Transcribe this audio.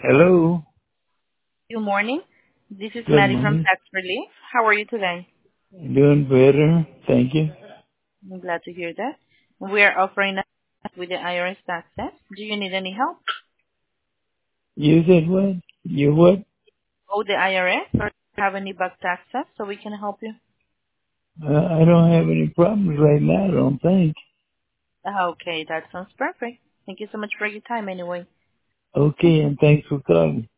Hello. Good morning. This is Good Maddie from morning. Tax Relief. How are you today? Doing better. Thank you. I'm glad to hear that. We are offering us with the IRS taxes. Do you need any help? You said what? You what? Oh, the IRS or have any back taxes so we can help you? I don't have any problems right now, I don't think. Okay, that sounds perfect. Thank you so much for your time anyway. Okay, and thanks for calling.